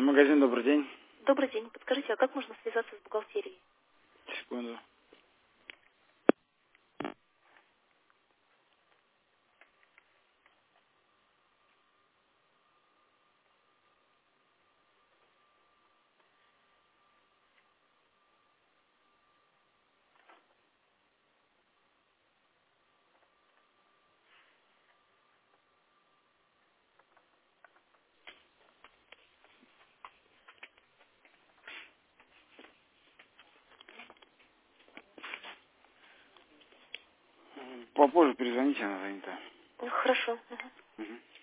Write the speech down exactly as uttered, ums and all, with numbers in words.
Магазин, добрый день. Добрый день. Подскажите, а как можно связаться с бухгалтерией? Секунду. Попозже перезвоните, она занята. Ну, хорошо. Мгм. Мгм.